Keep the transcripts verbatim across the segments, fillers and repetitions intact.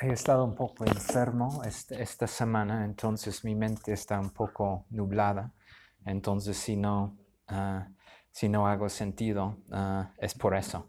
he estado un poco enfermo este, esta semana, entonces mi mente está un poco nublada. Entonces, si no, uh, si no hago sentido, uh, es por eso.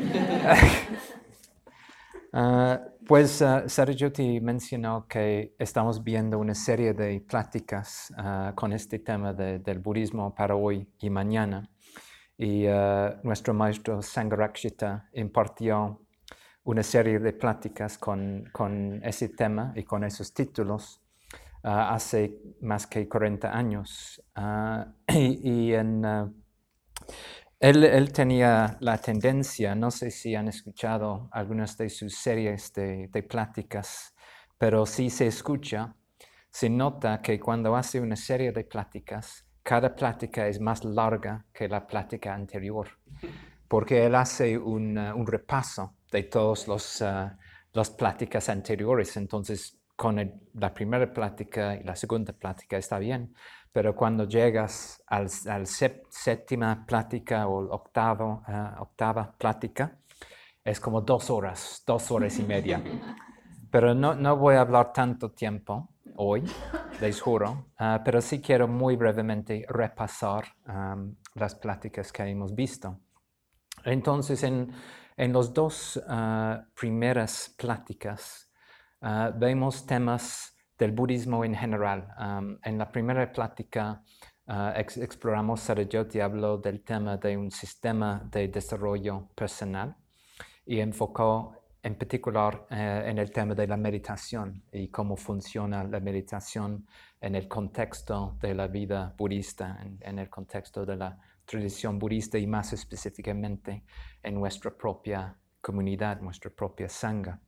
uh, pues uh, Sarojoti mencionó que estamos viendo una serie de pláticas uh, con este tema de, del budismo para hoy y mañana. Y uh, nuestro maestro Sangharakshita impartió una serie de pláticas con, con ese tema y con esos títulos uh, hace más que cuarenta años. Uh, y y en, uh, él, él tenía la tendencia, no sé si han escuchado algunas de sus series de, de pláticas, pero si se escucha, se nota que cuando hace una serie de pláticas, cada plática es más larga que la plática anterior, porque él hace un, uh, un repaso de todas las uh, pláticas anteriores. Entonces, con el, la primera plática y la segunda plática está bien, pero cuando llegas al, al séptima plática o octavo, uh, octava plática, es como dos horas, dos horas y media. Pero no, no voy a hablar tanto tiempo hoy, les juro, uh, pero sí quiero muy brevemente repasar um, las pláticas que hemos visto. Entonces, en, en las dos uh, primeras pláticas uh, vemos temas del budismo en general. Um, en la primera plática uh, ex exploramos, Sarojoti habló del tema de un sistema de desarrollo personal y enfocó en particular eh, en el tema de la meditación y cómo funciona la meditación en el contexto de la vida budista, en, en el contexto de la tradición budista y más específicamente en nuestra propia comunidad, nuestra propia sangha.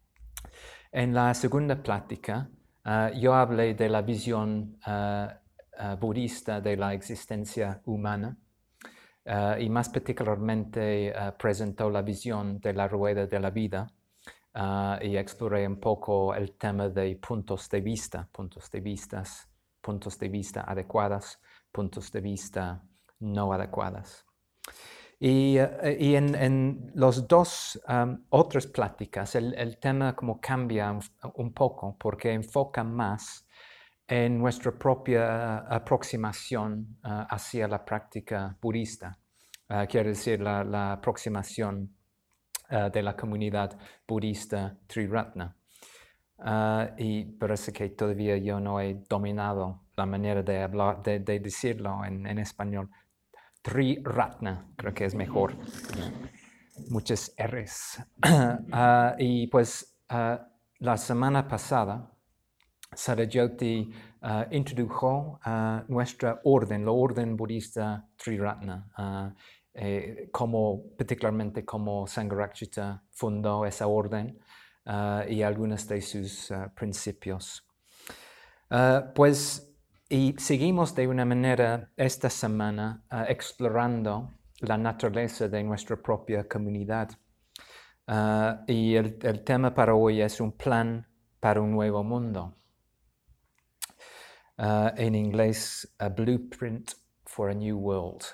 En la segunda plática, uh, yo hablé de la visión uh, uh, budista de la existencia humana. Uh, y más particularmente uh, presentó la visión de la rueda de la vida uh, y exploré un poco el tema de puntos de vista, puntos de vistas, puntos de vista adecuadas, puntos de vista no adecuadas. Y, uh, y en, en las dos um, otras pláticas el, el tema como cambia un, un poco porque enfoca más en nuestra propia aproximación uh, hacia la práctica budista. Uh, quiere decir la, la aproximación uh, de la comunidad budista Triratna. Uh, y parece que todavía yo no he dominado la manera de, hablar, de, de decirlo en, en español. Triratna, creo que es mejor. Muchas R's. uh, y pues uh, la semana pasada Sarojoti uh, introdujo uh, nuestra orden, la orden budista Triratna, uh, eh, como, particularmente como Sangharakshita fundó esa orden uh, y algunos de sus uh, principios. Uh, pues, y seguimos de una manera esta semana uh, explorando la naturaleza de nuestra propia comunidad. Uh, y el, el tema para hoy es un plan para un nuevo mundo. Uh, en inglés, A Blueprint for a New World.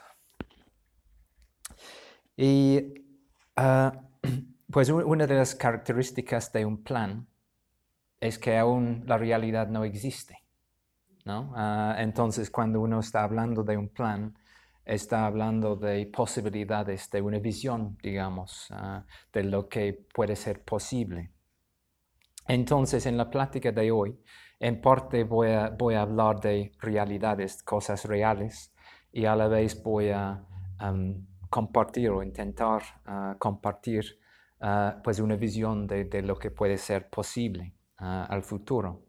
Y uh, pues una de las características de un plan es que aún la realidad no existe, ¿no? Uh, entonces, cuando uno está hablando de un plan, está hablando de posibilidades, de una visión, digamos, uh, de lo que puede ser posible. Entonces, en la plática de hoy, en parte voy a, voy a hablar de realidades, cosas reales, y a la vez voy a um, compartir o intentar uh, compartir uh, pues una visión de, de lo que puede ser posible uh, al futuro.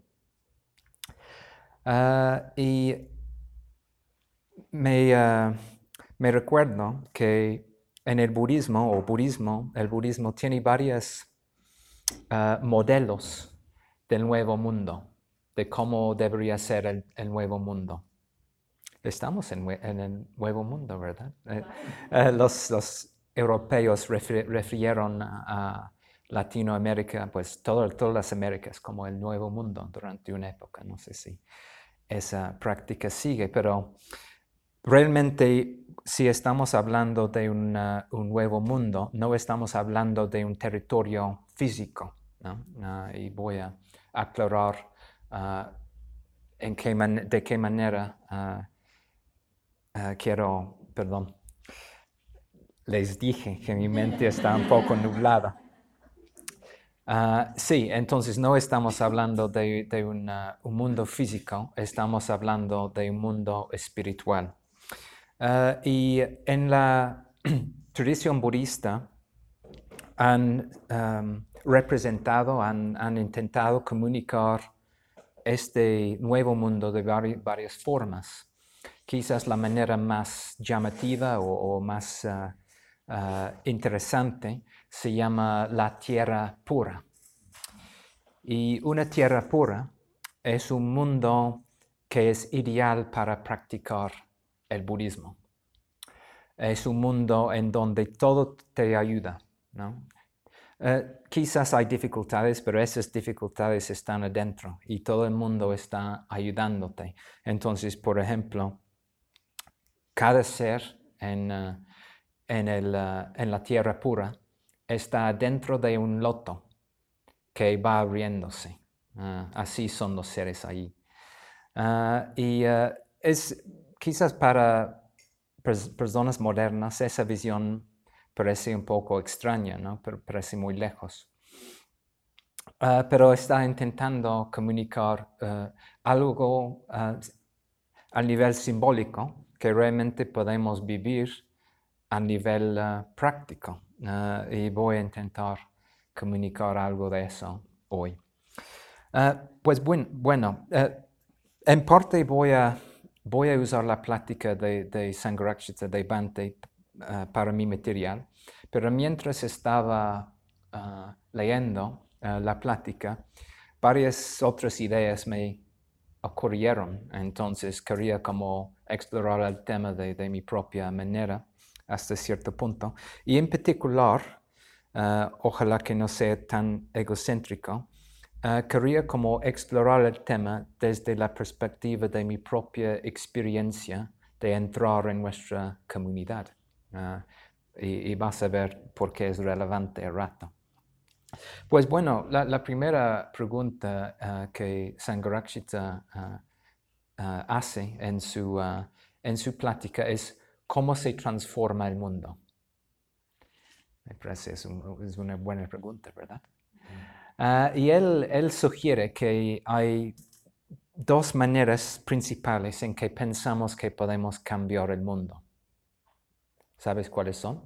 Uh, y me, uh, me recuerdo que en el budismo, o budismo, el budismo tiene varios uh, modelos del nuevo mundo, de cómo debería ser el, el nuevo mundo. Estamos en, en el nuevo mundo, ¿verdad? Eh, eh, los, los europeos refer, refirieron a, a Latinoamérica, pues todo, todas las Américas, como el nuevo mundo durante una época. No sé si esa práctica sigue, pero realmente si estamos hablando de una, un nuevo mundo, no estamos hablando de un territorio físico. ¿no? Uh, y voy a aclarar uh, en qué man- de qué manera uh, uh, quiero, perdón, les dije que mi mente está un poco nublada. Uh, sí, entonces no estamos hablando de, de una, un mundo físico, estamos hablando de un mundo espiritual. Uh, y en la tradición budista han um, representado, han, han intentado comunicar este nuevo mundo de vari, varias formas. Quizás la manera más llamativa o, o más uh, uh, interesante se llama la tierra pura. Y una tierra pura es un mundo que es ideal para practicar el budismo. Es un mundo en donde todo te ayuda, ¿no? Uh, quizás hay dificultades, pero esas dificultades están adentro y todo el mundo está ayudándote. Entonces, por ejemplo, cada ser en, uh, en, el, uh, en la tierra pura está dentro de un loto que va abriéndose. Uh, así son los seres ahí. Uh, y uh, es quizás para pers- personas modernas esa visión parece un poco extraña, ¿no? Pero parece muy lejos. Uh, pero está intentando comunicar uh, algo uh, a nivel simbólico que realmente podemos vivir a nivel uh, práctico. Uh, y voy a intentar comunicar algo de eso hoy. Uh, pues buen, bueno, uh, en parte voy a, voy a usar la plática de, de Sangharakshita de Bhante uh, para mi material, pero mientras estaba uh, leyendo uh, la plática, varias otras ideas me ocurrieron, entonces quería como explorar el tema de, de mi propia manera hasta cierto punto, y en particular, uh, ojalá que no sea tan egocéntrico, Uh, quería como explorar el tema desde la perspectiva de mi propia experiencia de entrar en nuestra comunidad. Uh, y, y vas a ver por qué es relevante el rato. Pues bueno, la, la primera pregunta uh, que Sangharakshita uh, uh, hace en su, uh, en su plática es ¿cómo se transforma el mundo? Me parece es, un, es una buena pregunta, ¿verdad? Uh, y él, él sugiere que hay dos maneras principales en que pensamos que podemos cambiar el mundo. ¿Sabes cuáles son?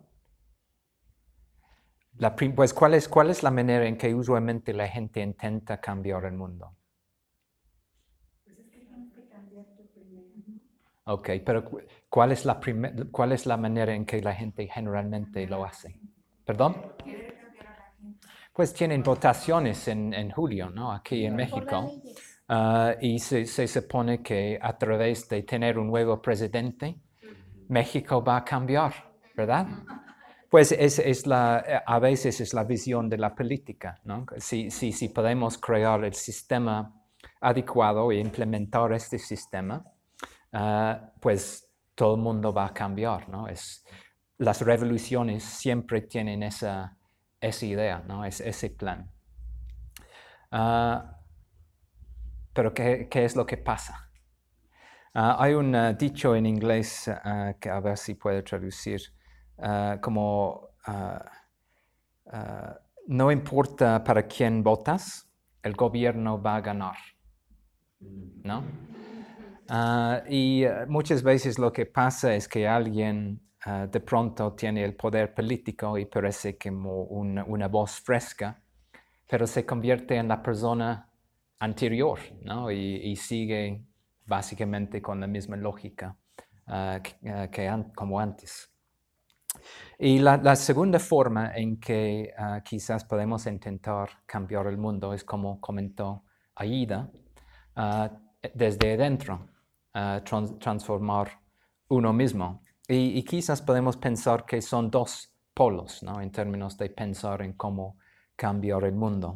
La, pues, ¿cuál es, ¿cuál es la manera en que usualmente la gente intenta cambiar el mundo? Pues es que tienes que cambiar tú primero. Ok, pero ¿cuál es la, primer, ¿cuál es la manera en que la gente generalmente lo hace? ¿Perdón? Querer cambiar a la gente. Pues tienen votaciones en, en julio, ¿no? Aquí en México. Uh, y se, se supone que a través de tener un nuevo presidente, México va a cambiar, ¿verdad? Pues es, es la, a veces es la visión de la política, ¿no? Si, si, si podemos crear el sistema adecuado e implementar este sistema, uh, pues todo el mundo va a cambiar, ¿no? Es, las revoluciones siempre tienen esa, esa idea, ¿no? Es, ese plan. Uh, pero ¿qué, ¿qué es lo que pasa? Uh, hay un uh, dicho en inglés uh, que a ver si puedo traducir, uh, como uh, uh, no importa para quién votas, el gobierno va a ganar, ¿no? Uh, y uh, muchas veces lo que pasa es que alguien uh, de pronto tiene el poder político y parece como una, una voz fresca, pero se convierte en la persona anterior, ¿no? Y, y sigue básicamente con la misma lógica uh, que, uh, que an como antes. Y la, la, segunda forma en que uh, quizás podemos intentar cambiar el mundo es como comentó Aida, uh, desde dentro, uh, trans transformar uno mismo. Y, y quizás podemos pensar que son dos polos, ¿no? En términos de pensar en cómo cambiar el mundo.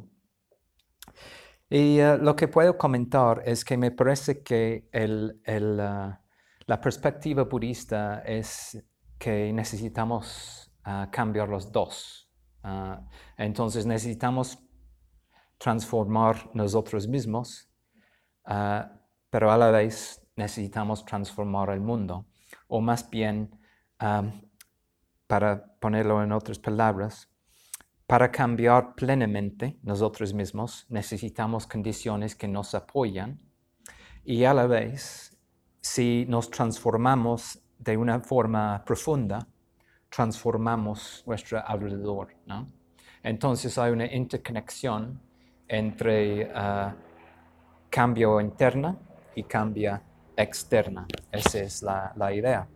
Y uh, lo que puedo comentar es que me parece que el, el, uh, la perspectiva budista es que necesitamos uh, cambiar los dos. Uh, entonces necesitamos transformar nosotros mismos, uh, pero a la vez necesitamos transformar el mundo. O más bien, um, para ponerlo en otras palabras, para cambiar plenamente nosotros mismos necesitamos condiciones que nos apoyan y a la vez, si nos transformamos de una forma profunda, transformamos nuestro alrededor, ¿no? Entonces hay una interconexión entre uh, cambio interno y cambio externo. Esa es la, la idea.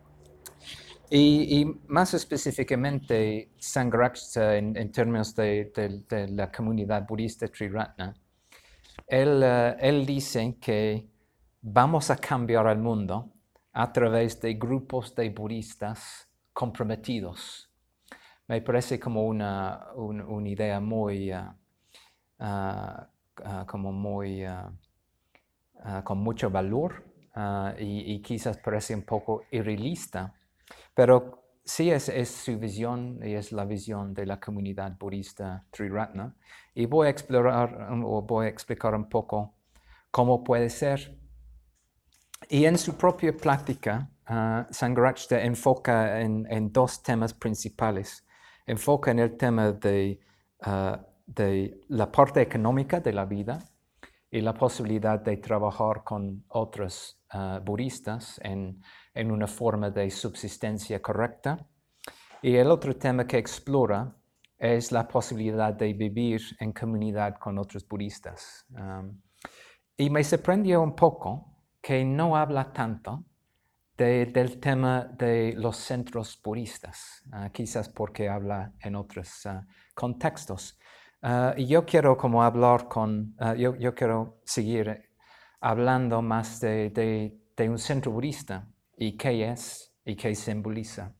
Y, y más específicamente, Sangharakshita, en, en términos de, de, de la comunidad budista Triratna, él, uh, él dice que vamos a cambiar el mundo a través de grupos de budistas comprometidos. Me parece como una, un, una idea muy, uh, uh, uh, como muy, uh, uh, con mucho valor uh, y, y quizás parece un poco irrealista. Pero sí es, es su visión y es la visión de la comunidad budista Triratna. Y voy a explorar o voy a explicar un poco cómo puede ser. Y en su propia plática, uh, Sangharakshita enfoca en, en dos temas principales. Enfoca en el tema de, uh, de la parte económica de la vida y la posibilidad de trabajar con otros uh, budistas en, en una forma de subsistencia correcta. Y el otro tema que explora es la posibilidad de vivir en comunidad con otros budistas. Um, y me sorprendió un poco que no habla tanto de, del tema de los centros budistas, uh, quizás porque habla en otros uh, contextos. Uh, y yo quiero como hablar con, uh, yo, yo quiero seguir hablando más de, de, de un centro budista y qué es y qué simboliza.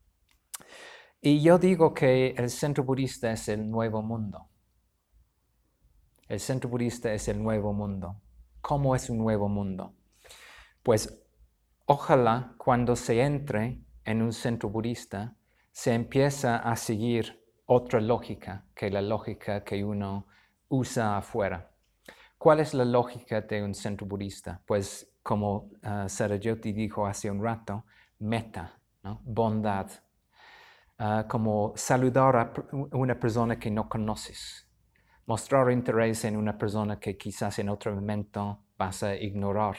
Y yo digo que el centro budista es el nuevo mundo. El centro budista es el nuevo mundo. ¿Cómo es un nuevo mundo? Pues ojalá cuando se entre en un centro budista se empieza a seguir otra lógica que la lógica que uno usa afuera. ¿Cuál es la lógica de un centro budista? Pues como uh, Saraswati dijo hace un rato, metta, ¿no? Bondad. Uh, como saludar a una persona que no conoces. Mostrar interés en una persona que quizás en otro momento vas a ignorar.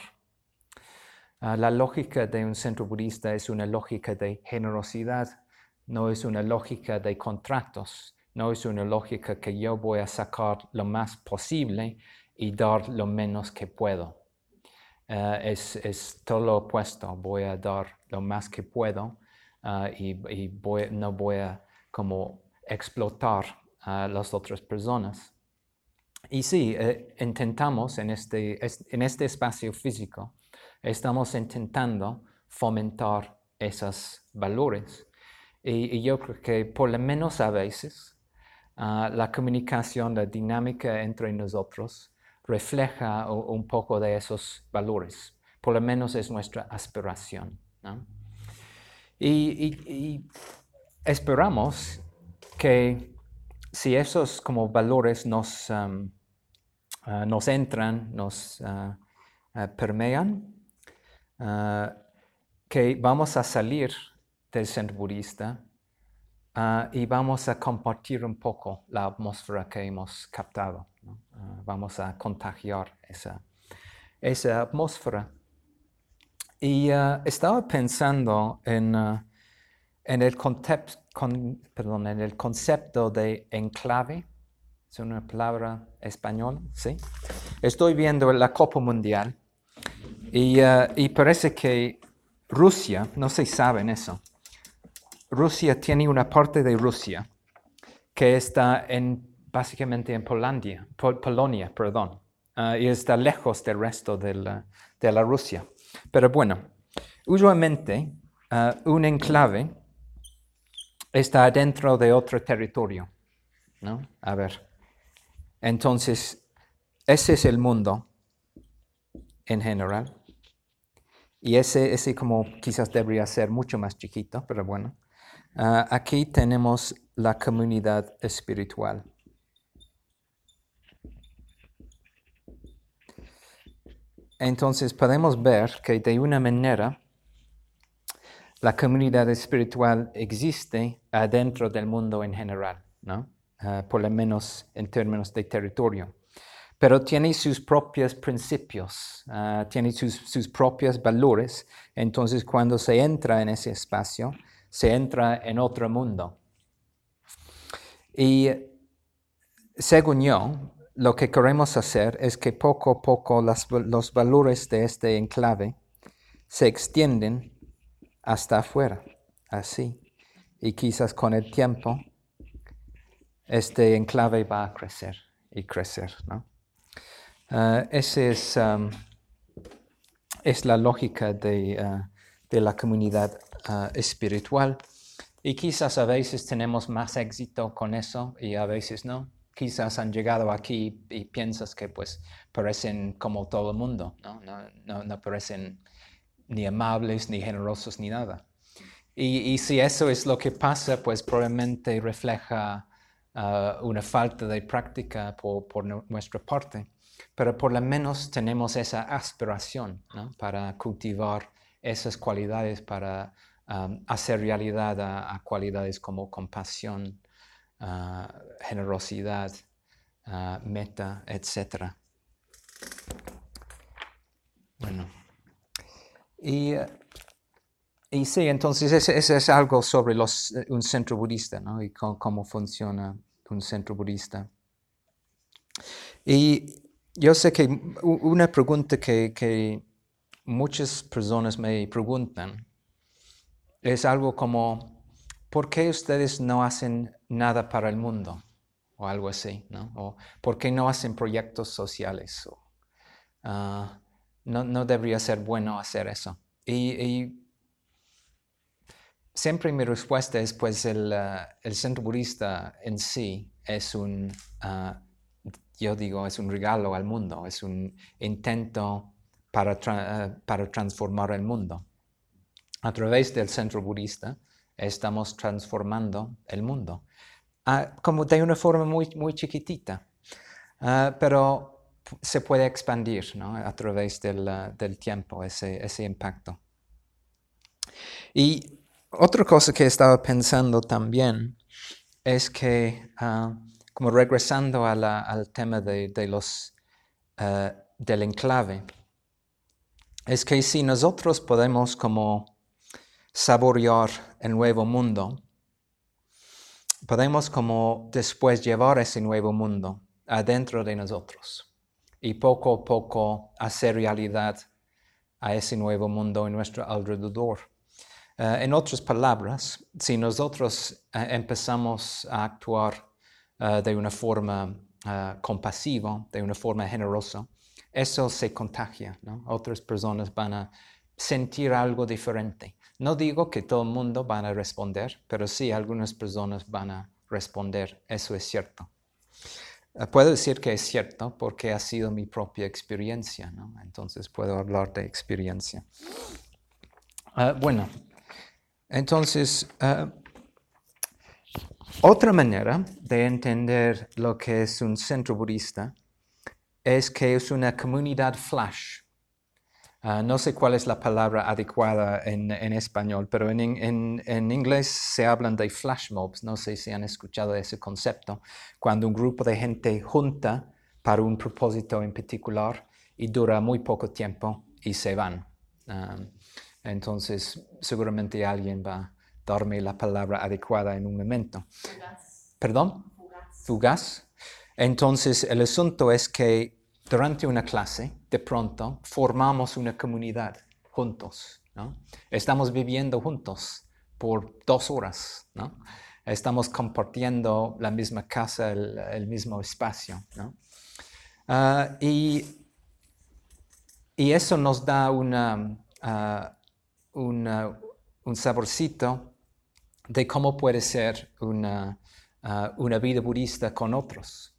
Uh, la lógica de un centro budista es una lógica de generosidad, no es una lógica de contratos, no es una lógica que yo voy a sacar lo más posible y dar lo menos que puedo. Uh, es, es todo lo opuesto, voy a dar lo más que puedo uh, y, y voy, no voy a como explotar a las otras personas. Y sí, eh, intentamos en este, en este espacio físico, estamos intentando fomentar esos valores. Y, y yo creo que por lo menos a veces uh, la comunicación, la dinámica entre nosotros refleja un, un poco de esos valores. Por lo menos es nuestra aspiración, ¿no? Y, y, y esperamos que si esos como valores nos, um, uh, nos entran, nos uh, uh, permean, uh, que vamos a salir del centro budista uh, y vamos a compartir un poco la atmósfera que hemos captado, ¿no? Uh, vamos a contagiar esa, esa atmósfera. Y uh, estaba pensando en, uh, en, el concept, con, perdón, en el concepto de enclave. Es una palabra española, ¿sí? Estoy viendo la Copa Mundial y, uh, y parece que Rusia, no se sabe eso, Rusia tiene una parte de Rusia que está en, básicamente en Polonia, Pol Polonia, perdón, uh, y está lejos del resto de la, de la Rusia. Pero bueno, usualmente uh, un enclave está dentro de otro territorio, ¿no? A ver, entonces, ese es el mundo en general. Y ese, ese como quizás debería ser mucho más chiquito, pero bueno. Uh, aquí tenemos la comunidad espiritual. entonces podemos ver que de una manera la comunidad espiritual existe adentro del mundo en general, ¿no? Uh, por lo menos en términos de territorio. Pero tiene sus propios principios, uh, tiene sus, sus propios valores. Entonces, cuando se entra en ese espacio, se entra en otro mundo. Y según yo, lo que queremos hacer es que poco a poco las, los valores de este enclave se extienden hasta afuera, así. Y quizás con el tiempo, este enclave va a crecer y crecer, ¿no? Uh, esa es, um, es la lógica de, uh, de la comunidad uh, espiritual. Y quizás a veces tenemos más éxito con eso y a veces no. Quizás han llegado aquí y piensas que pues parecen como todo el mundo, ¿no? No, no, no parecen ni amables, ni generosos, ni nada. Y, y si eso es lo que pasa, pues probablemente refleja uh, una falta de práctica por, por nuestra parte. Pero por lo menos tenemos esa aspiración, ¿no? Para cultivar esas cualidades, para um, hacer realidad a, a cualidades como compasión, uh, generosidad, uh, meta, etcétera. Bueno, y, y sí, entonces ese, ese es algo sobre los, un centro budista, ¿no? Y cómo, cómo funciona un centro budista. Y yo sé que una pregunta que, que muchas personas me preguntan es algo como, ¿por qué ustedes no hacen nada para el mundo? O algo así, ¿no? O ¿por qué no hacen proyectos sociales? O, uh, no, no debería ser bueno hacer eso. Y, y siempre mi respuesta es, pues el, uh, el centro budista en sí es un... Uh, yo digo, es un regalo al mundo, es un intento para, tra- uh, para transformar el mundo. A través del centro budista estamos transformando el mundo, uh, como de una forma muy, muy chiquitita, uh, pero se puede expandir, ¿no? A través del, uh, del tiempo, ese, ese impacto. Y otra cosa que estaba pensando también es que... Uh, como regresando a la, al tema de, de los, uh, del enclave, es que si nosotros podemos como saborear el nuevo mundo, podemos como después llevar ese nuevo mundo adentro de nosotros y poco a poco hacer realidad a ese nuevo mundo en nuestro alrededor. Uh, en otras palabras, si nosotros uh, empezamos a actuar Uh, de una forma uh, compasiva, de una forma generosa, eso se contagia, ¿no? Otras personas van a sentir algo diferente. No digo que todo el mundo van a responder, pero sí algunas personas van a responder. Eso es cierto. Uh, puedo decir que es cierto porque ha sido mi propia experiencia, ¿no? Entonces puedo hablar de experiencia. Uh, bueno, entonces... Uh, Otra manera de entender lo que es un centro budista es que es una comunidad flash. Uh, no sé cuál es la palabra adecuada en, en español, pero en, en, en inglés se hablan de flash mobs. No sé si han escuchado ese concepto. Cuando un grupo de gente junta para un propósito en particular y dura muy poco tiempo y se van. Um, entonces, seguramente alguien va a darme la palabra adecuada en un momento. Fugaz. ¿Perdón? Fugaz. Fugaz. Entonces, el asunto es que durante una clase, de pronto, formamos una comunidad juntos, ¿no? Estamos viviendo juntos por dos horas, ¿no? Estamos compartiendo la misma casa, el, el mismo espacio, ¿no? Uh, y, y eso nos da una, uh, una, un saborcito de cómo puede ser una, uh, una vida budista con otros.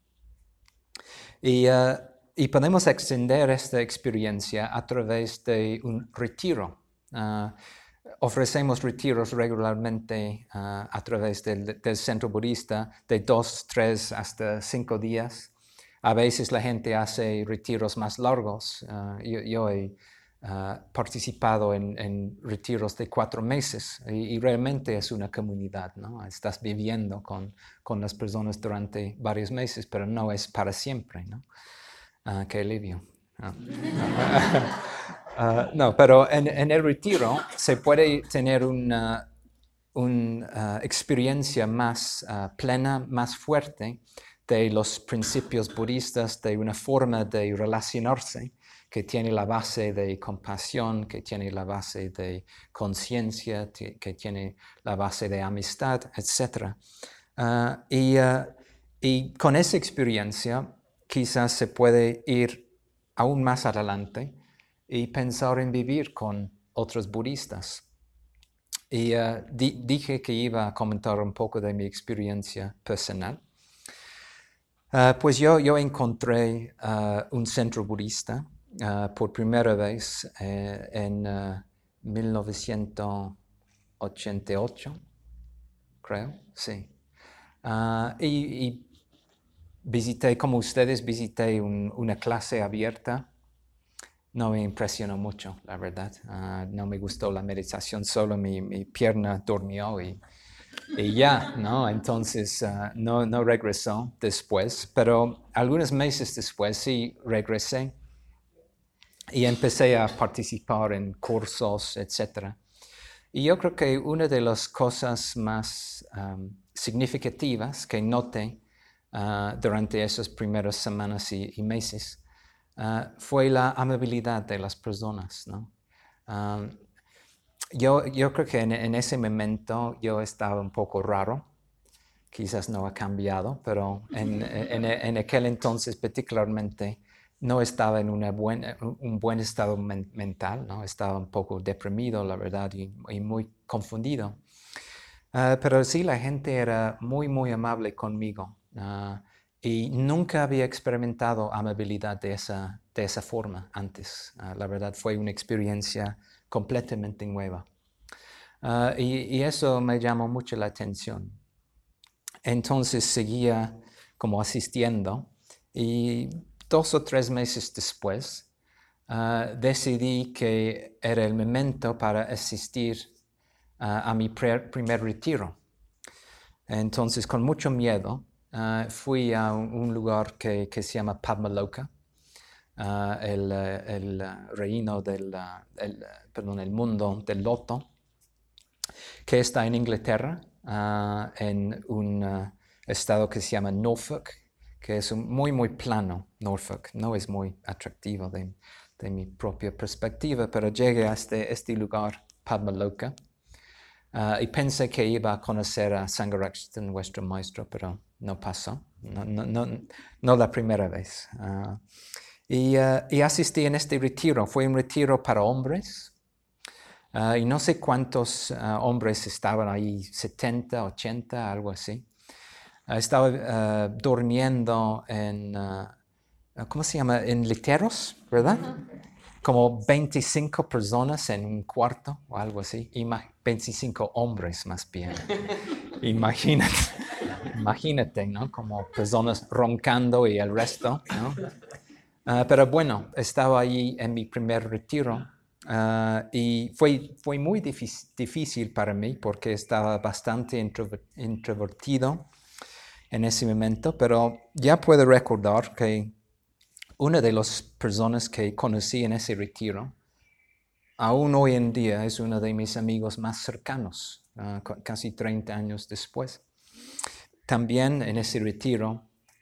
Y, uh, y podemos extender esta experiencia a través de un retiro. Uh, ofrecemos retiros regularmente uh, a través del, del centro budista de dos, tres hasta cinco días. a veces la gente hace retiros más largos. Uh, yo, yo he uh, participado en, en retiros de cuatro meses y, y realmente es una comunidad, ¿no? Estás viviendo con, con las personas durante varios meses, pero no es para siempre, ¿no? Uh, qué alivio. Uh, uh, no, pero en, en el retiro se puede tener una, una uh, experiencia más uh, plena, más fuerte de los principios budistas, de una forma de relacionarse que tiene la base de compasión, que tiene la base de conciencia, que tiene la base de amistad, etcétera. Uh, y, uh, y con esa experiencia quizás se puede ir aún más adelante y pensar en vivir con otros budistas. Y uh, di- dije que iba a comentar un poco de mi experiencia personal. Uh, pues yo, yo encontré uh, un centro budista uh, por primera vez eh, en uh, mil novecientos ochenta y ocho, creo, sí. Uh, y, y visité, como ustedes, visité un, una clase abierta. No me impresionó mucho, la verdad. Uh, no me gustó la meditación, solo mi, mi pierna durmió y... Y ya, ¿no? Entonces uh, no, no regresó después, pero algunos meses después sí regresé y empecé a participar en cursos, etcétera. Y yo creo que una de las cosas más um, significativas que noté uh, durante esas primeras semanas y, y meses uh, fue la amabilidad de las personas, ¿no? Um, Yo, yo creo que en, en ese momento yo estaba un poco raro, quizás no ha cambiado, pero en, en, en aquel entonces particularmente no estaba en una buena, un buen estado men- mental, ¿no? Estaba un poco deprimido, la verdad, y, y muy confundido. Uh, pero sí, la gente era muy, muy amable conmigo uh, y nunca había experimentado amabilidad de esa, de esa forma antes. Uh, la verdad fue una experiencia completamente nueva. Uh, y, y eso me llamó mucho la atención. Entonces seguía como asistiendo y dos o tres meses después uh, decidí que era el momento para asistir uh, a mi pre- primer retiro. Entonces, con mucho miedo, uh, fui a un, un lugar que, que se llama Padmaloka, uh, el, el reino del, el, perdón, el mundo del loto, que está en Inglaterra, uh, en un uh, estado que se llama Norfolk, que es un, muy, muy plano. Norfolk no es muy atractivo de, de mi propia perspectiva, pero llegué a este, este lugar, Padmaloka, uh, y pensé que iba a conocer a Sangharakshita, nuestro maestro, pero no pasó, no, no, no, no la primera vez. Uh, y, uh, y asistí en este retiro. Fue un retiro para hombres. Uh, y no sé cuántos uh, hombres estaban ahí, setenta, ochenta, algo así. Uh, estaba uh, durmiendo en, uh, ¿cómo se llama? En literos, ¿verdad? Como veinticinco personas en un cuarto o algo así. Ima- veinticinco hombres más bien. Imagínate, imagínate, ¿no? Como personas roncando y el resto, ¿no? Uh, pero bueno, estaba ahí en mi primer retiro. Uh, y fue, fue muy difícil, difícil para mí porque estaba bastante introver- introvertido en ese momento, pero ya puedo recordar que una de las personas que conocí en ese retiro, aún hoy en día es uno de mis amigos más cercanos, uh, casi treinta años después. También en ese retiro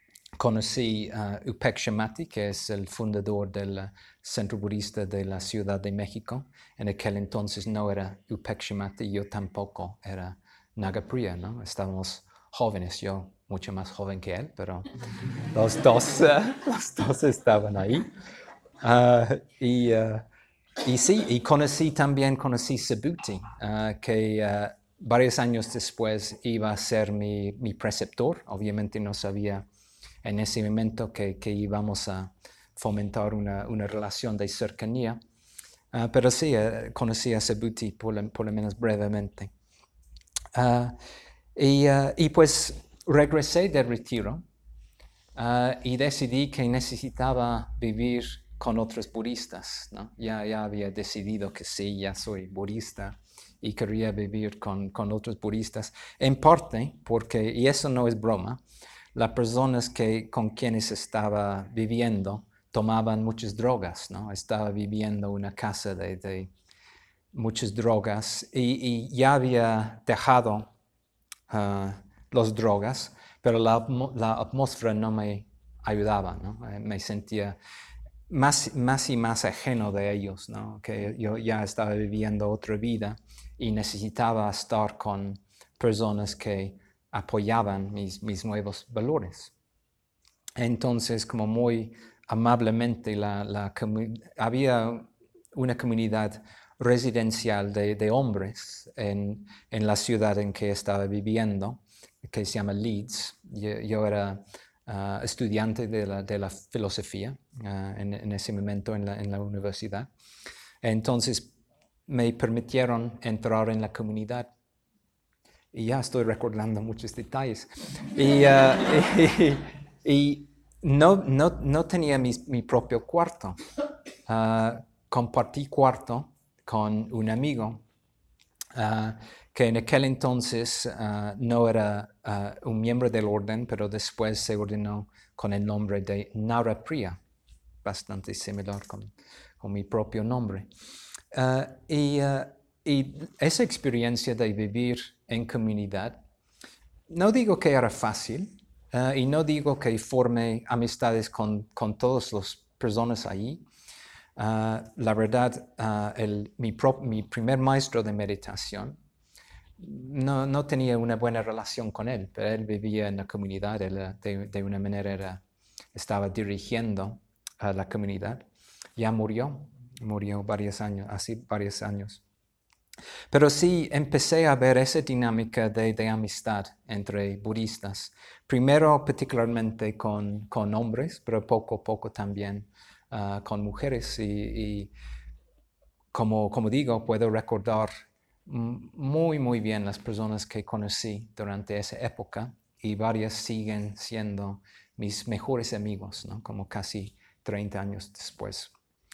conocí a uh, Upekshamati, que es el fundador del uh, Centro Budista de la Ciudad de México. En aquel entonces no era Upekshamati, yo tampoco era Nagapriya, ¿no? Estábamos jóvenes, yo mucho más joven que él, pero los dos, uh, los dos estaban ahí. Uh, y, uh, y sí, y conocí también, conocí Subhuti, uh, que uh, varios años después iba a ser mi, mi preceptor. Obviamente no sabía en ese momento que, que íbamos a fomentar una, una relación de cercanía. Uh, pero sí, uh, conocí a Subhuti por, la, por lo menos brevemente. Uh, y, uh, y pues regresé del retiro uh, y decidí que necesitaba vivir con otros budistas, ¿no? Ya, ya había decidido que sí, ya soy budista y quería vivir con, con otros budistas, en parte porque, y eso no es broma, las personas que, con quienes estaba viviendo tomaban muchas drogas, ¿no? Estaba viviendo en una casa de, de muchas drogas y, y ya había dejado uh, las drogas, pero la, la atmósfera no me ayudaba, ¿no? Me sentía más, más y más ajeno de ellos, ¿no? Que yo ya estaba viviendo otra vida y necesitaba estar con personas que apoyaban mis, mis nuevos valores. Entonces, como muy amablemente, la, la había una comunidad residencial de, de hombres en, en la ciudad en que estaba viviendo, que se llama Leeds. Yo, yo era uh, estudiante de la, de la filosofía uh, en, en ese momento en la, en la universidad. Entonces, me permitieron entrar en la comunidad. Y ya estoy recordando muchos detalles. Y, uh, y, y no, no, no tenía mi, mi propio cuarto. Uh, compartí cuarto con un amigo uh, que en aquel entonces uh, no era uh, un miembro del orden, pero después se ordenó con el nombre de Narapriya, bastante similar con, con mi propio nombre. Uh, y, uh, y esa experiencia de vivir en comunidad, no digo que era fácil, uh, y no digo que formé amistades con, con todas las personas allí. Uh, la verdad, uh, el, mi, pro, mi primer maestro de meditación, no, no tenía una buena relación con él, pero él vivía en la comunidad, él de, de una manera era, estaba dirigiendo a la comunidad. Ya murió, murió varios años, así varios años. Pero sí empecé a ver esa dinámica de, de amistad entre budistas, primero particularmente con, con hombres, pero poco a poco también uh, con mujeres. Y, y como, como digo, puedo recordar muy, muy bien las personas que conocí durante esa época y varias siguen siendo mis mejores amigos, ¿no? Como casi treinta años después.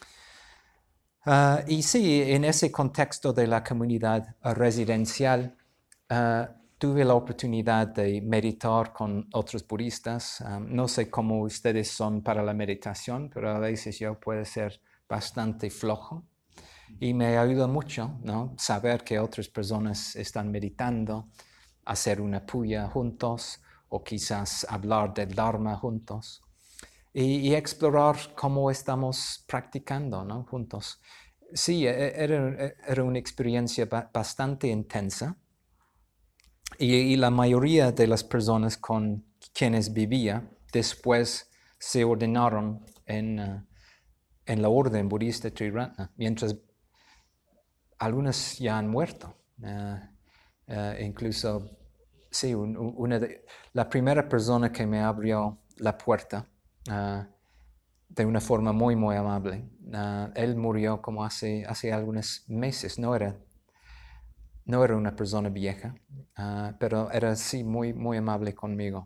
Uh, y sí, en ese contexto de la comunidad uh, residencial, uh, tuve la oportunidad de meditar con otros budistas. Um, no sé cómo ustedes son para la meditación, pero a veces yo puedo ser bastante flojo. Y me ayuda mucho, ¿no? Saber que otras personas están meditando, hacer una puya juntos o quizás hablar del Dharma juntos. Y, y explorar cómo estamos practicando, ¿no? Juntos. Sí, era, era una experiencia bastante intensa y, y la mayoría de las personas con quienes vivía después se ordenaron en, uh, en la orden budista Triratna, mientras algunas ya han muerto. Uh, uh, incluso, sí, un, una de, la primera persona que me abrió la puerta uh, de una forma muy, muy amable. Uh, él murió como hace, hace algunos meses, no era, no era una persona vieja, uh, pero era sí muy, muy amable conmigo.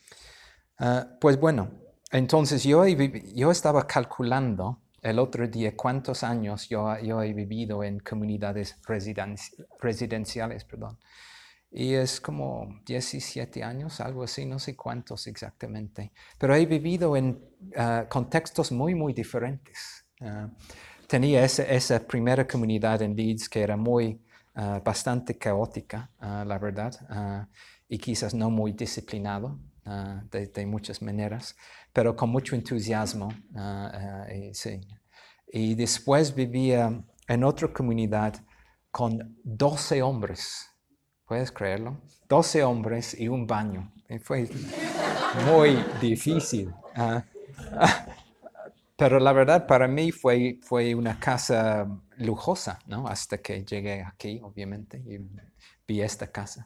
Uh, pues bueno, entonces yo, he, yo estaba calculando el otro día cuántos años yo, yo he vivido en comunidades residenci residenciales, perdón. Y es como diecisiete años, algo así, no sé cuántos exactamente. Pero he vivido en uh, contextos muy, muy diferentes. Uh, tenía esa, esa primera comunidad en Leeds que era muy, uh, bastante caótica, uh, la verdad, uh, y quizás no muy disciplinado uh, de, de muchas maneras, pero con mucho entusiasmo. Uh, uh, y, sí. Y después vivía en otra comunidad con doce hombres. ¿Puedes creerlo? doce hombres y un baño. Y fue muy difícil. Uh, uh, pero la verdad para mí fue, fue una casa lujosa, ¿no? Hasta que llegué aquí, obviamente, y vi esta casa.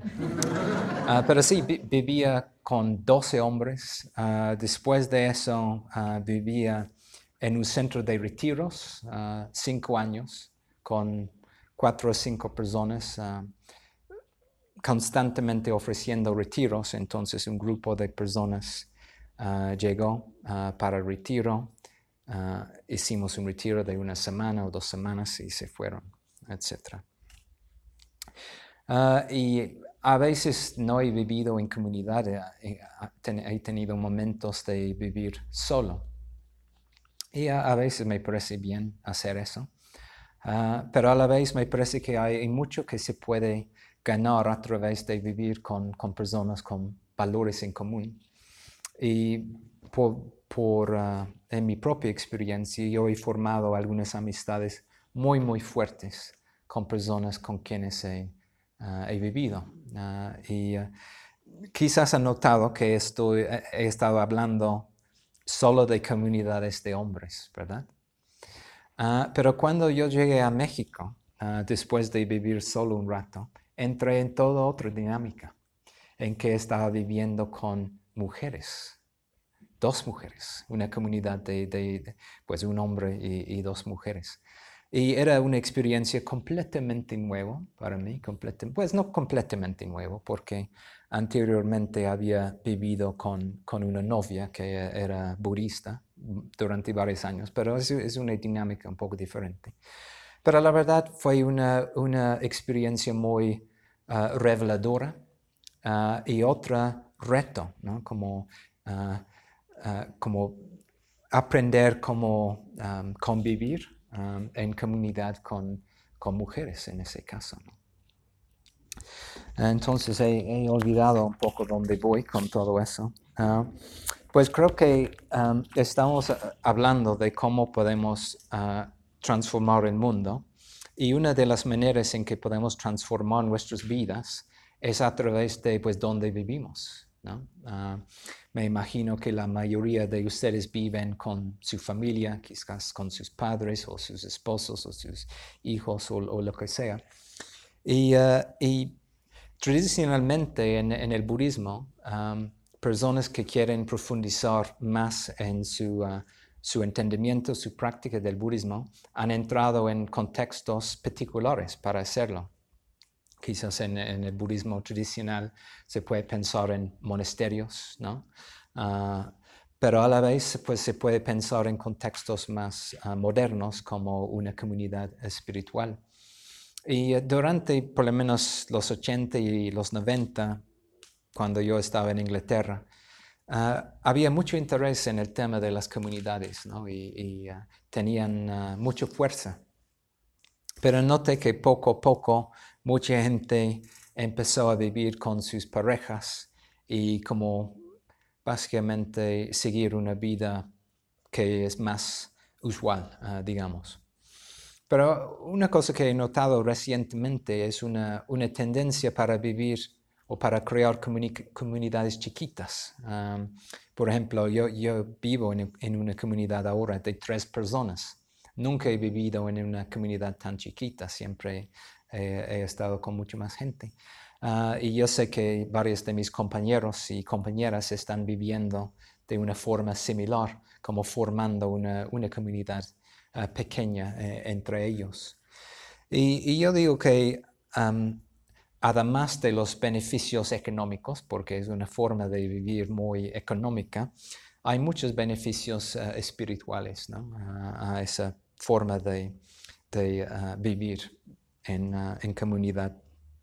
Uh, pero sí, vi, vivía con doce hombres. Uh, después de eso, uh, vivía en un centro de retiros, uh, cinco años, con cuatro o cinco personas. Uh, constantemente ofreciendo retiros, entonces un grupo de personas uh, llegó uh, para el retiro. Uh, hicimos un retiro de una semana o dos semanas y se fueron, etcétera. Uh, y a veces no he vivido en comunidad, he, he tenido momentos de vivir solo. Y a, a veces me parece bien hacer eso. Uh, pero a la vez me parece que hay mucho que se puede ganar a través de vivir con, con personas con valores en común. Y por, por uh, en mi propia experiencia yo he formado algunas amistades muy, muy fuertes con personas con quienes he, uh, he vivido. Uh, y uh, quizás han notado que estoy, he estado hablando solo de comunidades de hombres, ¿verdad? Uh, pero cuando yo llegué a México, uh, después de vivir solo un rato, entré en toda otra dinámica, en que estaba viviendo con mujeres, dos mujeres, una comunidad de, de, de pues un hombre y, y dos mujeres. Y era una experiencia completamente nueva para mí, completa, pues no completamente nuevo, porque anteriormente había vivido con, con una novia que era budista durante varios años, pero es, es una dinámica un poco diferente. Pero la verdad fue una, una experiencia muy uh, reveladora uh, y otra reto, ¿no? Como, uh, uh, como aprender cómo um, convivir um, en comunidad con, con mujeres en ese caso, ¿no? Entonces he, he olvidado un poco dónde voy con todo eso. Uh, pues creo que um, estamos hablando de cómo podemos uh, transformar el mundo, y una de las maneras en que podemos transformar nuestras vidas es a través de pues donde vivimos, ¿no? Uh, me imagino que la mayoría de ustedes viven con su familia, quizás con sus padres o sus esposos o sus hijos o, o lo que sea. Y, uh, y tradicionalmente en, en el budismo, um, personas que quieren profundizar más en su, uh, su entendimiento, su práctica del budismo, han entrado en contextos particulares para hacerlo. Quizás en, en el budismo tradicional se puede pensar en monasterios, ¿no? Uh, pero a la vez pues, se puede pensar en contextos más uh, modernos como una comunidad espiritual. Y durante por lo menos los ochenta y los noventa, cuando yo estaba en Inglaterra, uh, había mucho interés en el tema de las comunidades, ¿no? Y, y uh, tenían uh, mucha fuerza. Pero noté que poco a poco mucha gente empezó a vivir con sus parejas y como básicamente seguir una vida que es más usual, uh, digamos. Pero una cosa que he notado recientemente es una, una tendencia para vivir o para crear comuni- comunidades chiquitas. Um, por ejemplo, yo, yo vivo en, en una comunidad ahora de tres personas. Nunca he vivido en una comunidad tan chiquita, siempre eh, he estado con mucha más gente. Uh, y yo sé que varios de mis compañeros y compañeras están viviendo de una forma similar, como formando una, una comunidad Uh, pequeña eh, entre ellos. Y, y yo digo que um, además de los beneficios económicos, porque es una forma de vivir muy económica, hay muchos beneficios uh, espirituales, ¿no? uh, a esa forma de, de uh, vivir en, uh, en comunidad.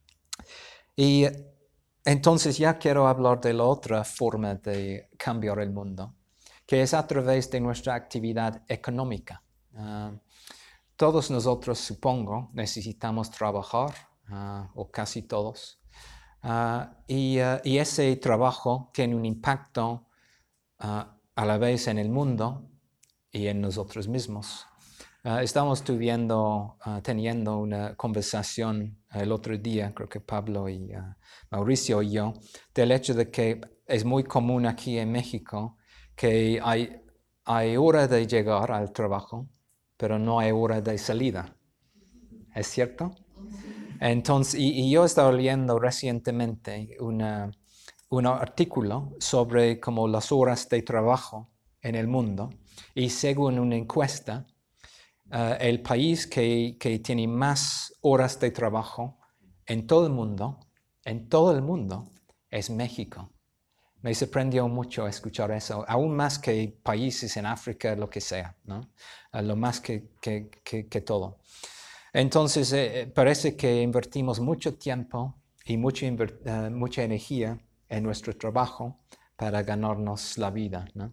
Y entonces ya quiero hablar de la otra forma de cambiar el mundo, que es a través de nuestra actividad económica. Uh, todos nosotros, supongo, necesitamos trabajar, uh, o casi todos, uh, y, uh, y ese trabajo tiene un impacto uh, a la vez en el mundo y en nosotros mismos. Uh, estamos tuviendo, uh, teniendo una conversación uh, el otro día, creo que Pablo y uh, Mauricio y yo, del hecho de que es muy común aquí en México que hay, hay hora de llegar al trabajo, pero no hay hora de salida. ¿Es cierto? Entonces, y, y yo he estado leyendo recientemente una, un artículo sobre como las horas de trabajo en el mundo, y según una encuesta, uh, el país que, que tiene más horas de trabajo en todo el mundo, en todo el mundo, es México. Me sorprendió mucho escuchar eso, aún más que países en África, lo que sea, ¿no? Uh, lo más que, que, que, que todo. Entonces, eh, parece que invertimos mucho tiempo y mucha, uh, mucha energía en nuestro trabajo para ganarnos la vida, ¿no?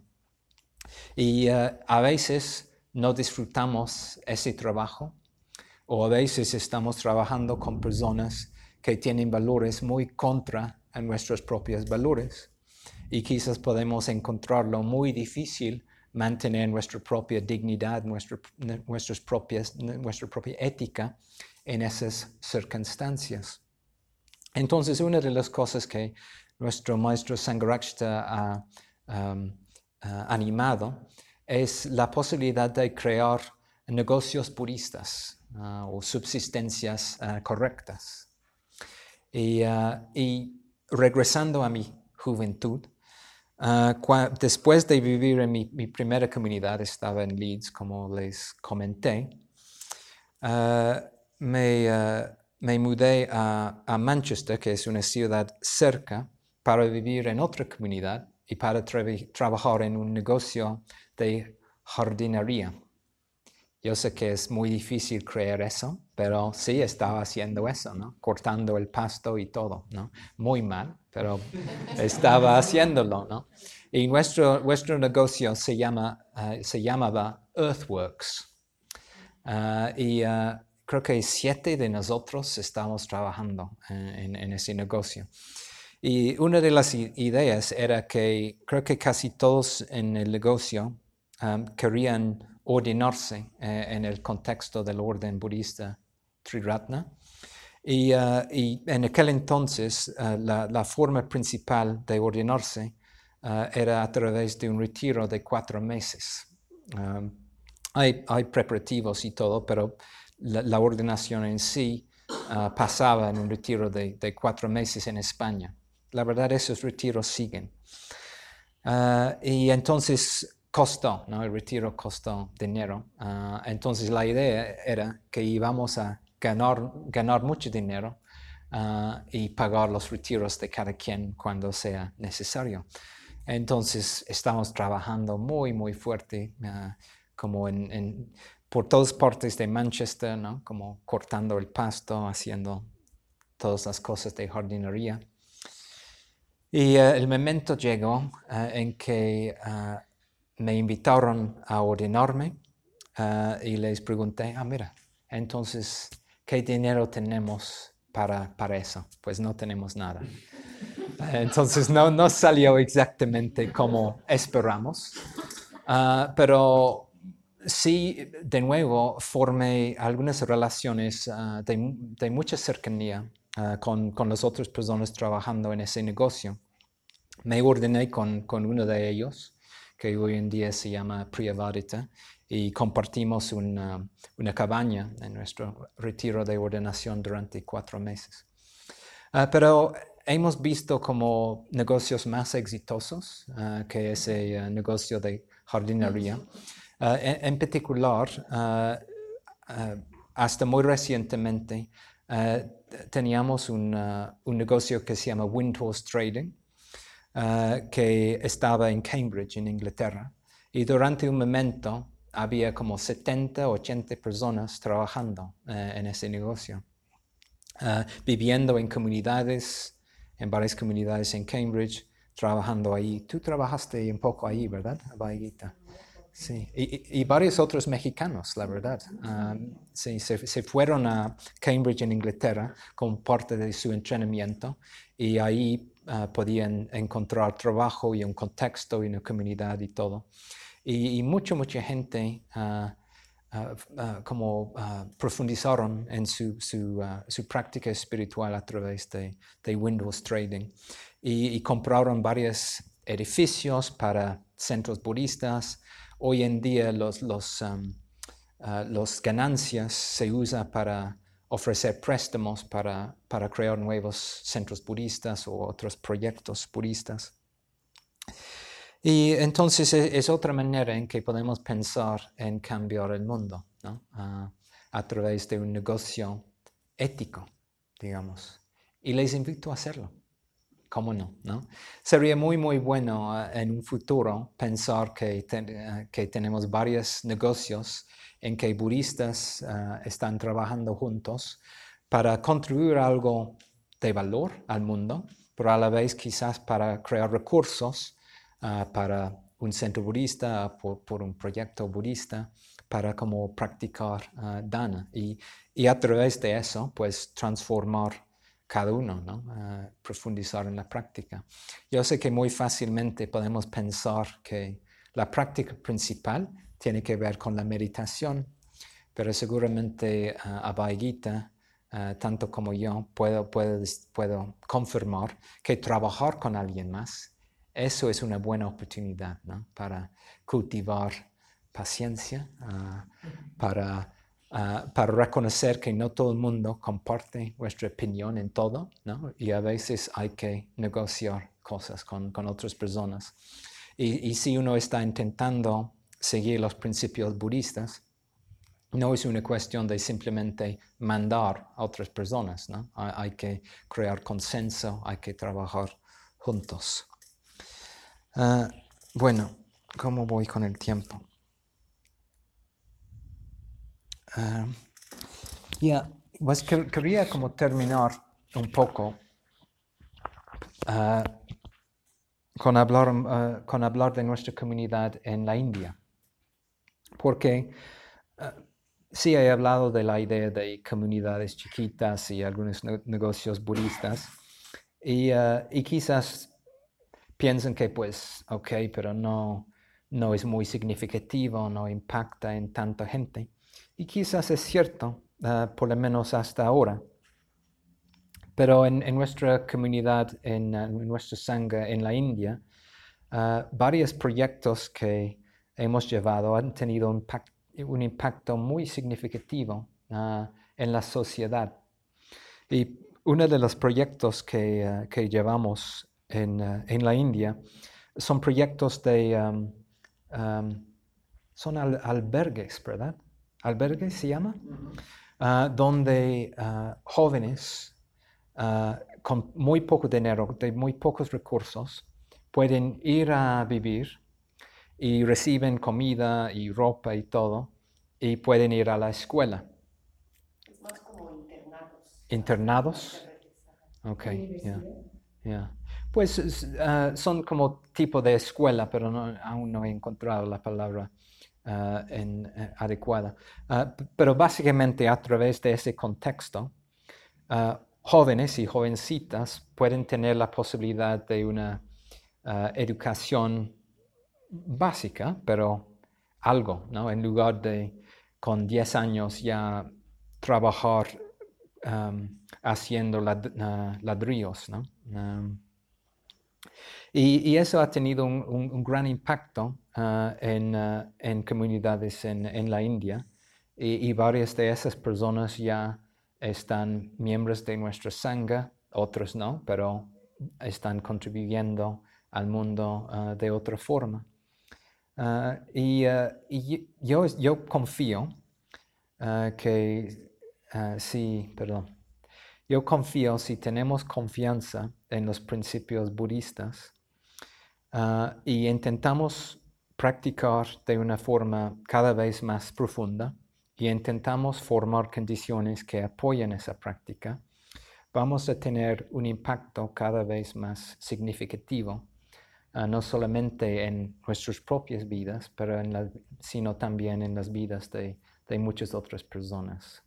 Y uh, a veces no disfrutamos ese trabajo, o a veces estamos trabajando con personas que tienen valores muy contra a nuestros propios valores. Y quizás podemos encontrarlo muy difícil mantener nuestra propia dignidad, nuestra, nuestras propias, nuestra propia ética en esas circunstancias. Entonces, una de las cosas que nuestro maestro Sangharakshita ha um, uh, animado es la posibilidad de crear negocios budistas uh, o subsistencias uh, correctas. Y, uh, y regresando a mi juventud, Uh, cua- después de vivir en mi, mi primera comunidad, estaba en Leeds, como les comenté, uh, me, uh, me mudé a, a Manchester, que es una ciudad cerca, para vivir en otra comunidad y para tra- trabajar en un negocio de jardinería. Yo sé que es muy difícil creer eso, pero sí estaba haciendo eso, ¿no? Cortando el pasto y todo, ¿no? Muy mal, pero estaba haciéndolo, ¿no? Y nuestro, nuestro negocio se, llama, uh, se llamaba Earthworks. Uh, y uh, creo que siete de nosotros estábamos trabajando en, en ese negocio. Y una de las ideas era que creo que casi todos en el negocio um, querían ordenarse eh, en el contexto del orden budista Triratna. Y, uh, y en aquel entonces uh, la, la forma principal de ordenarse uh, era a través de un retiro de cuatro meses. Um, hay, hay preparativos y todo, pero la, la ordenación en sí uh, pasaba en un retiro de, de cuatro meses en España. La verdad, esos retiros siguen. Uh, y entonces costó, ¿no? El retiro costó dinero. Uh, entonces la idea era que íbamos a ganar, ganar mucho dinero uh, y pagar los retiros de cada quien cuando sea necesario. Entonces estamos trabajando muy, muy fuerte, uh, como en, en, por todas partes de Manchester, ¿no? Como cortando el pasto, haciendo todas las cosas de jardinería. Y uh, el momento llegó uh, en que uh, me invitaron a ordenarme uh, y les pregunté, ah, mira, entonces, ¿qué dinero tenemos para, para eso? Pues no tenemos nada. Entonces no, no salió exactamente como esperamos, uh, pero sí, de nuevo, formé algunas relaciones uh, de, de mucha cercanía uh, con, con las otras personas trabajando en ese negocio. Me ordené con, con uno de ellos, que hoy en día se llama Priyavadita, y compartimos una, una cabaña en nuestro retiro de ordenación durante cuatro meses. Uh, pero hemos visto como negocios más exitosos uh, que ese uh, negocio de jardinería. Uh, en, en, particular, uh, uh, hasta muy recientemente, uh, teníamos un, uh, un negocio que se llama Windhorse Trading, uh, que estaba en Cambridge, en Inglaterra, y durante un momento había como setenta, ochenta personas trabajando uh, en ese negocio. Uh, viviendo en comunidades, en varias comunidades en Cambridge, trabajando ahí. Tú trabajaste un poco ahí, ¿verdad, Baiguita? Sí, y, y, y varios otros mexicanos, la verdad. Um, sí, se, se fueron a Cambridge en Inglaterra como parte de su entrenamiento y ahí uh, podían encontrar trabajo y un contexto y una comunidad y todo. Y, y mucha, mucha gente uh, Uh, uh, como uh, profundizaron en su, su, uh, su práctica espiritual a través de, de Windhorse Trading y, y compraron varios edificios para centros budistas. Hoy en día los, los, um, uh, los ganancias se usan para ofrecer préstamos para, para crear nuevos centros budistas o otros proyectos budistas. Y entonces es otra manera en que podemos pensar en cambiar el mundo, ¿no? Uh, a través de un negocio ético, digamos. Y les invito a hacerlo. ¿cómo no, no? Sería muy, muy bueno uh, en un futuro pensar que, ten, uh, que tenemos varios negocios en que budistas uh, están trabajando juntos para contribuir algo de valor al mundo, pero a la vez quizás para crear recursos uh, para un centro budista, por, por un proyecto budista, para como practicar uh, dana y, y a través de eso pues transformar cada uno, ¿no? Uh, profundizar en la práctica. Yo sé que muy fácilmente podemos pensar que la práctica principal tiene que ver con la meditación, pero seguramente uh, Abhay Gita, uh, tanto como yo, puedo, puedo, puedo confirmar que trabajar con alguien más, eso es una buena oportunidad, ¿no? Para cultivar paciencia, uh, para, uh, para reconocer que no todo el mundo comparte nuestra opinión en todo, ¿no? Y a veces hay que negociar cosas con, con otras personas. Y, y si uno está intentando seguir los principios budistas, no es una cuestión de simplemente mandar a otras personas, ¿no? Hay, hay que crear consenso, hay que trabajar juntos. Uh, bueno, ¿cómo voy con el tiempo? Uh, ya, yeah, pues que, quería como terminar un poco uh, con, hablar, uh, con hablar de nuestra comunidad en la India. Porque uh, sí he hablado de la idea de comunidades chiquitas y algunos ne- negocios budistas y, uh, y quizás piensan que pues, ok, pero no, no es muy significativo, no impacta en tanta gente. Y quizás es cierto, uh, por lo menos hasta ahora. Pero en, en nuestra comunidad, en, en nuestra sangha en la India, uh, varios proyectos que hemos llevado han tenido un, un impacto muy significativo uh, en la sociedad. Y uno de los proyectos que, uh, que llevamos en, uh, en la India son proyectos de, um, um, son al, albergues, ¿verdad? ¿Albergues se llama? Uh-huh. Uh, donde uh, jóvenes uh, con muy poco dinero, de muy pocos recursos, pueden ir a vivir y reciben comida y ropa y todo, y pueden ir a la escuela. Es más como internados. ¿Internados? Ok, ya. Yeah, yeah. Pues uh, son como tipo de escuela, pero no, aún no he encontrado la palabra uh, en, uh, adecuada. Uh, pero básicamente a través de ese contexto, uh, jóvenes y jovencitas pueden tener la posibilidad de una uh, educación básica, pero algo, ¿no? En lugar de con diez años ya trabajar um, haciendo lad, uh, ladrillos, ¿no? Um, y, y eso ha tenido un, un, un gran impacto uh, en, uh, en comunidades en, en la India y, y varias de esas personas ya están miembros de nuestra sangha, otros no, pero están contribuyendo al mundo uh, de otra forma. Uh, y, uh, y yo, yo confío uh, que uh, sí, perdón. Yo confío, si tenemos confianza en los principios budistas uh, y intentamos practicar de una forma cada vez más profunda y intentamos formar condiciones que apoyen esa práctica, vamos a tener un impacto cada vez más significativo, uh, no solamente en nuestras propias vidas, pero en la, sino también en las vidas de, de muchas otras personas.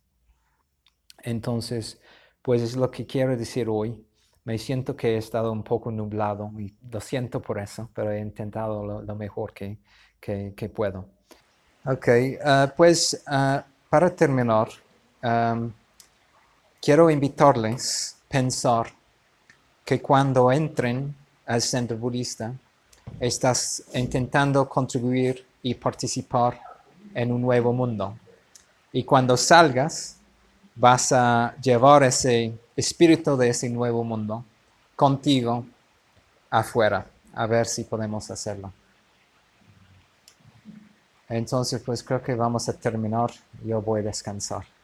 Entonces, pues es lo que quiero decir hoy. Me siento que he estado un poco nublado y lo siento por eso, pero he intentado lo, lo mejor que, que, que puedo. Ok, uh, pues uh, para terminar, um, quiero invitarles a pensar que cuando entren al centro budista, estás intentando contribuir y participar en un nuevo mundo. Y cuando salgas, vas a llevar ese espíritu de ese nuevo mundo contigo afuera, a ver si podemos hacerlo. Entonces, pues creo que vamos a terminar. Yo voy a descansar.